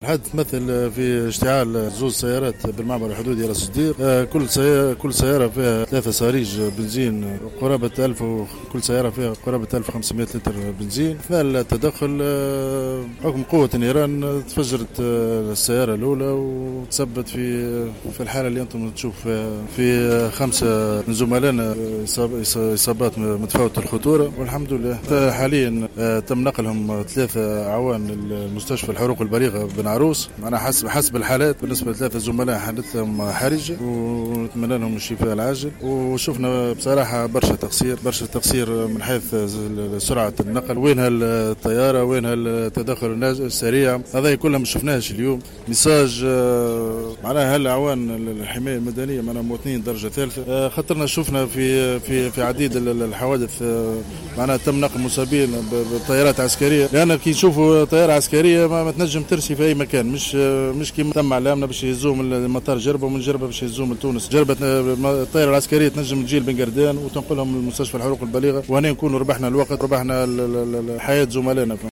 الحادث مثل في اشتعال زوج سيارات بالمعبر الحدودي راس الصديق. كل سيارة فيها 3 صواريج بنزين قرابة 1000 كل سيارة فيها قرابة 1500 لتر بنزين. أثناء التدخل حكم قوة النيران تفجرت السيارة الأولى وتسبت في الحالة اللي أنتم تشوف في 5 من زملائنا إصابات متفاوتة الخطورة، والحمد لله حاليا تم نقلهم 3 عوان للمستشفى الحروق البليغة بن عروس. أنا حسب الحالات بالنسبة ل3 زملاء حالتهم حرجة ونتمنى لهم الشفاء العاجل. وشفنا بصراحة برشا تقصير من حيث سرعة النقل، وينها الطيارة، وينها التدخل السريع، هذا كلها ما شفناهش اليوم. ميساج معناها هالعوان الحماية المدنية معناها مواطنين درجة ثالثة، خاطرنا شفنا في عديد الحوادث معناها تم نقل مصابين بطيارات عسكرية، لأن كي نشوفوا طيارة عسكرية ما تنجم ترسي في أي مكان، مش كيما تم علامنا باش يهزوهم المطار جربة، ومن جربة باش يهزوهم لتونس. جربة الطائرة العسكرية تنجم تجي بن قردان وتنقلهم لمستشفى الحروق البليغة، وهنا نكونوا ربحنا الوقت، ربحنا حياة زملائنا.